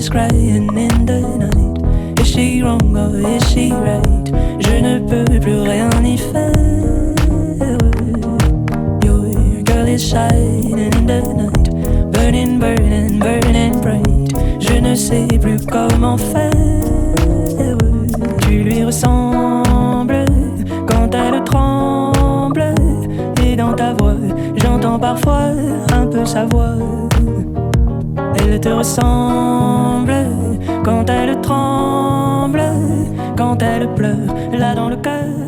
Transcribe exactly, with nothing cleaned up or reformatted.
is crying in the night. Is she wrong or is she right? Je ne peux plus rien y faire. Your girl is shining in the night, burning, burning, burning bright. Je ne sais plus comment faire. Tu lui ressembles quand elle tremble, et dans ta voix j'entends parfois un peu sa voix. Elle te ressemble quand elle tremble, quand elle pleure là dans le cœur.